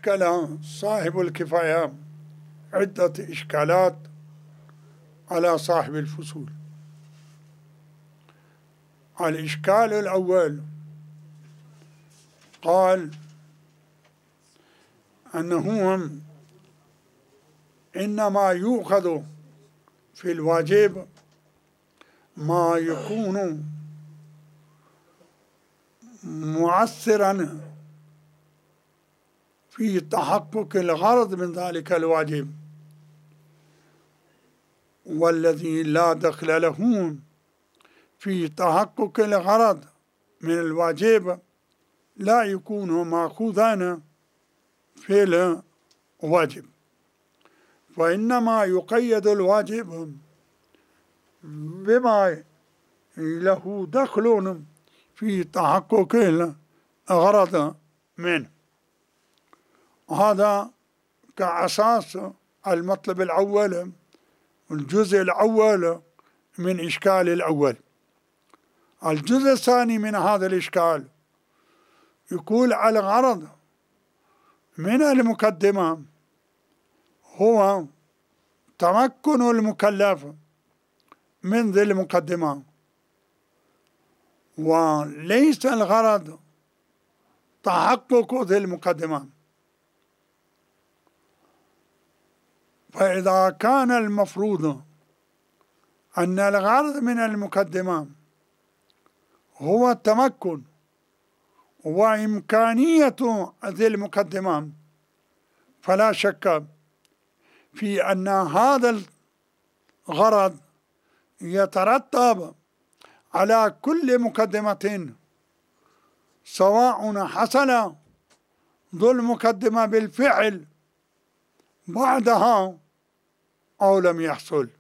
أشكل صاحب الكفاية عدة إشكالات على صاحب الفصول. الإشكال الأول قال أنه إنما يؤخذ في الواجب ما يكون مؤثرا في تحقق الغرض من ذلك الواجب، والذي لا دخل له في تحقق الغرض من الواجب لا يكون مأخوذا في الواجب، فإنما يقيد الواجب بما له دخل في تحقق الغرض منه. هذا كأساس المطلب الأول، الجزء الأول من إشكال الأول. الجزء الثاني من هذا الإشكال يقول الغرض من المقدمة هو تمكن المكلف من ذي المقدمة، وليس الغرض تحقق ذي المقدمة. فإذا كان المفروض أن الغرض من المقدمة هو التمكن وإمكانية ذي المقدمة، فلا شك في أن هذا الغرض يترتب على كل مقدمة، سواء حصل ذو المقدمة بالفعل بعدها أو لم يحصل.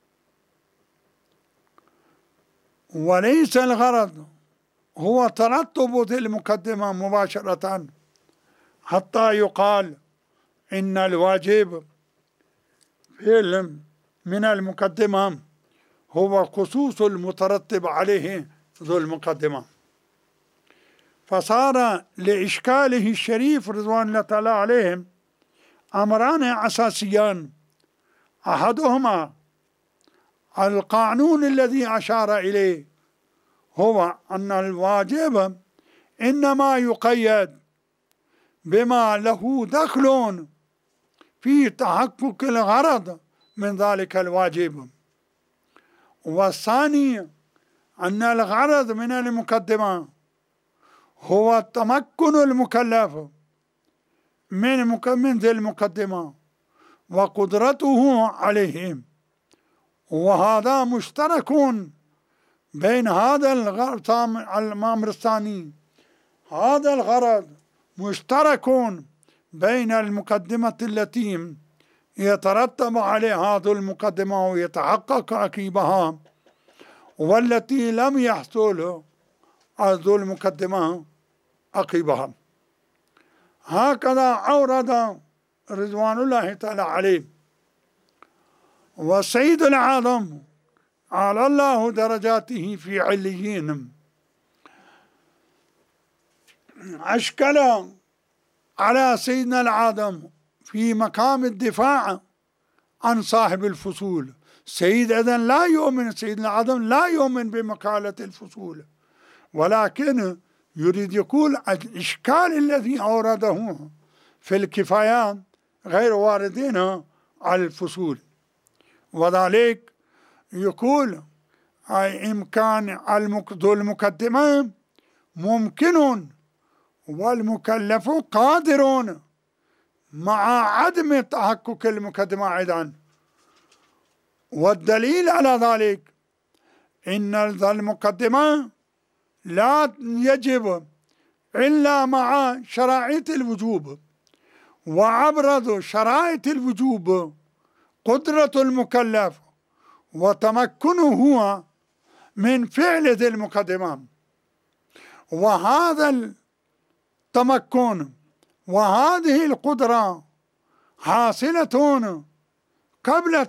وليس الغرض هو ترتب ذي المقدمة مباشرة حتى يقال إن الواجب فعل من المقدمة هو خصوص المترتب عليه ذو المقدمة. فصار لإشكاله الشريف رضوان الله تعالى عليهم أمران أساسيان، أحدهما القانون الذي أشار إليه هو أن الواجب إنما يقيد بما له دخل في تحقق الغرض من ذلك الواجب، والثاني أن الغرض من المقدمة هو تمكن المكلف من ذي المقدمة وقدرته عليهم، وهذا مشترك بين هذا الغرض الأمر الثاني. هذا الغرض مشترك بين المقدمة التي يترتب عليها ذو المقدمة ويتحقق عقيبها، والتي لم يحصل ذو المقدمة عقيبها. هكذا أورد رضوان الله تعالى عليه. والسيد العظم على الله درجاته في عليين أشكل على سيدنا العظم في مقام الدفاع عن صاحب الفصول. سيد إذن لا يؤمن، سيدنا العظم لا يؤمن بمقالة الفصول، ولكن يريد يقول الإشكال الذي أورده في الكفايات غير واردين على الفصول، وذلك يقول إمكان ذو المقدمة ممكن والمكلف قادر مع عدم تحقق المقدمة أيضا. والدليل على ذلك إن ذا المقدمة لا يجب إلا مع شرائط الوجوب، وأبرز شرائط الوجوب قدرة المكلف وتمكنه من فعل ذي المقدمة. وهذا التمكن وهذه القدرة حاصلة قبل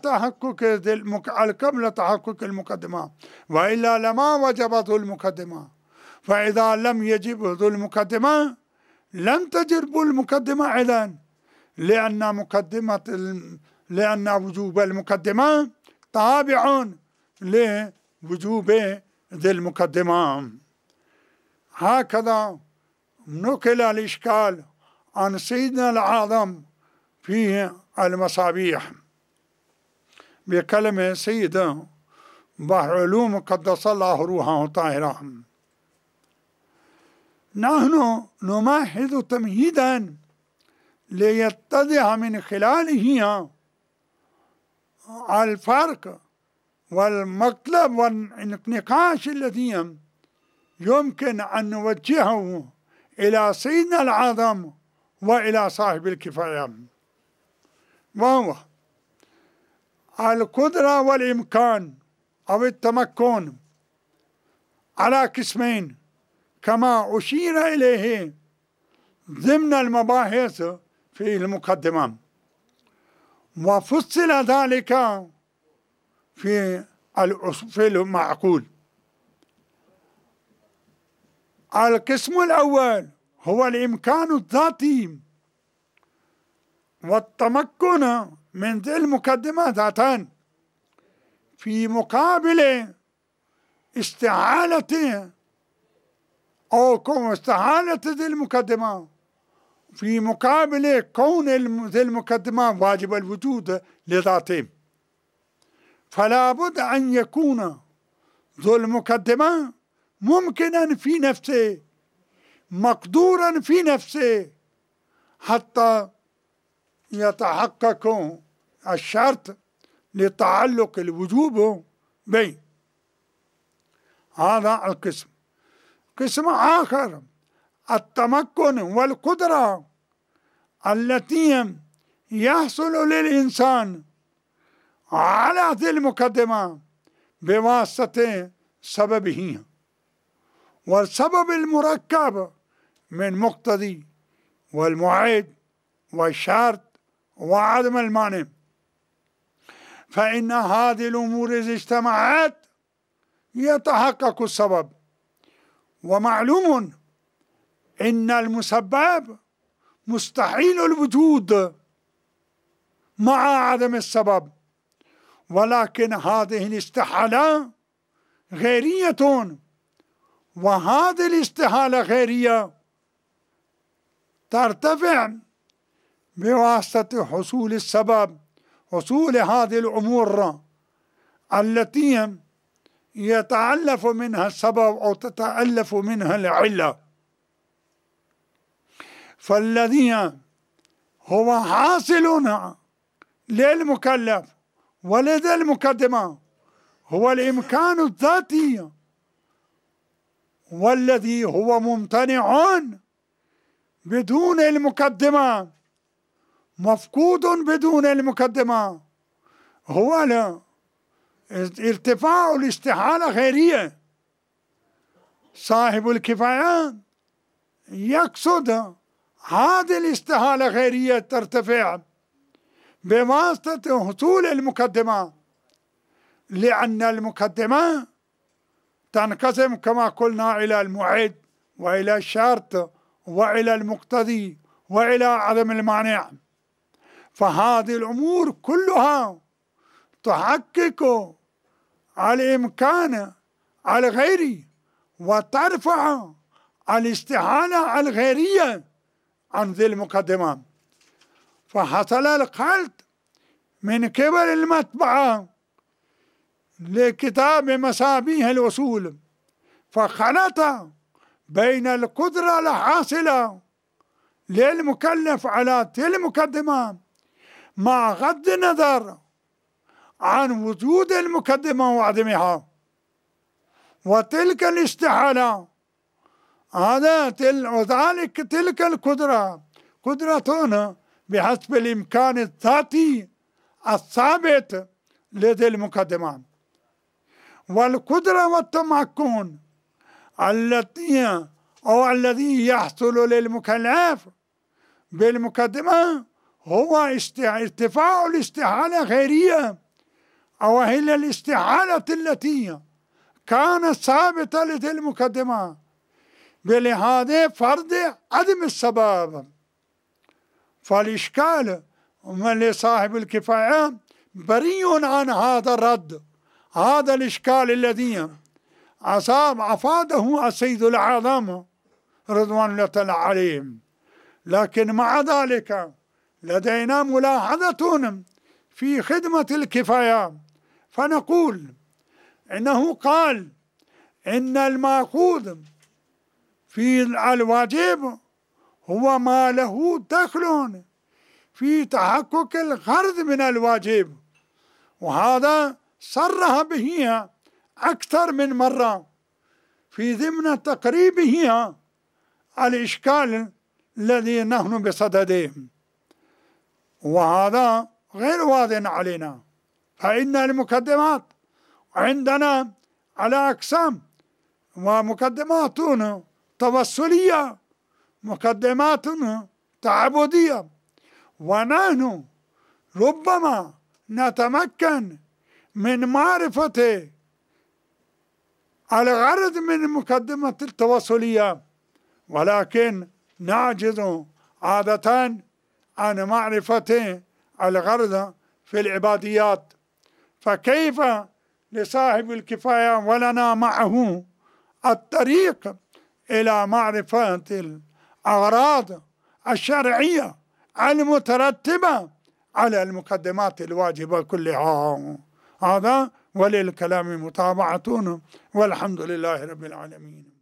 تحقق المقدمة، وإلا لما وجب ذو المقدمة. فإذا لم يجب ذو المقدمة لم تجب المقدمة إذن، لأن وجوب المقدمة تابع لوجوب ذي المقدمة. هكذا نقل الإشكال عن سيدنا الأعظم في المصابيح بكلمة سيدة بحر علوم قدس الله روحه طاهرة. نحن نمهد تمهيدا ليتضح من خلاله الفرق والمطلب والنقاش الذي يمكن أن نوجهه إلى سيدنا الأعظم وإلى صاحب الكفاية، وهو القدرة والإمكان أو التمكن على قسمين كما أشير إليه ضمن المباحث في المقدمة، وفصل ذلك في المعقول. القسم الأول هو الإمكان الذاتي والتمكن من ذي المقدمة ذاتان في مقابل استحالة ذي المقدمة، في مقابل كون ذي المقدمة واجب الوجود لذاته. فلا بد أن يكون ذو المقدمة ممكنا في نفسه، مقدورا في نفسه، حتى يتحقق الشرط لتعلق الوجوب به. هذا القسم. قسم آخر التمكن والقدرة التي يحصل للإنسان على ذي المقدمة بواسطة سببه، والسبب المركب من مقتضي والمعيد والشرط وعدم المانع. فإن هذه الأمور إذا اجتمعت يتحقق السبب. ومعلوم إن المسبب مستحيل الوجود مع عدم السبب، ولكن هذه الاستحالة غيرية، وهذه الاستحالة غيرية ترتفع بواسطة حصول السبب، حصول هذه الأمور التي يتألف منها السبب أو تتألف منها العلة. فالذي هو حاصل للمكلف ولدى المقدمة هو الإمكان الذاتي، والذي هو ممتنع بدون المقدمة، مفقود بدون المقدمة، هو ارتفاع الاستحالة غيرية. صاحب الكفاية يقصد هذه الاستحالة غيرية ترتفع بواسطة حصول المقدمة، لأن المقدمة تنقسم كما قلنا إلى المعد وإلى الشرط وإلى المقتضي وإلى عدم المانع. فهذه الأمور كلها تحقق الإمكان الغيري وترفع الاستحالة الغيرية عن ذي المقدمة. فحصل الخلط من قبل المطبعة لكتاب مصابيح الأصول، فخلط بين القدرة الحاصلة للمكلف على ذي المقدمة مع غض النظر عن وجود المقدمة وعدمها، وتلك الاستحالة وذلك تلك القدرة قدرة بحسب الإمكان الذاتي الثابت لدى المقدمة. والقدرة والتمكن الذي يحصل للمكلف بالمقدمة هو ارتفاع الاستحالة غيرية، أو هي الاستحالة التي كانت ثابتة لدى المقدمة بلهذا فرض عدم السبب. فالإشكال من لصاحب الكفاية بريء عن هذا الرد. هذا الإشكال الذي أفاده السيد الأعظم رضوان الله تعالى عليهم، لكن مع ذلك لدينا ملاحظة في خدمة الكفاية، فنقول إنه قال إن المأخوذ في الواجب هو ما له دخل في تحقق الغرض من الواجب، وهذا صرح به أكثر من مرة في ضمن تقريبه الإشكال الذي نحن بصدده، وهذا غير واضح علينا. فإن المقدمات عندنا على أقسام، ومقدمات توسلية، مقدمات تعبدية، ونحن ربما نتمكن من معرفة الغرض من المقدمة التوسلية، ولكن نعجز عادة عن معرفة الغرض في العباديات. فكيف لصاحب الكفاية ولنا معه الطريق إلى معرفة الأغراض الشرعية المترتبة على المقدمات الواجبة كلها؟ هذا وللكلام متابعة، والحمد لله رب العالمين.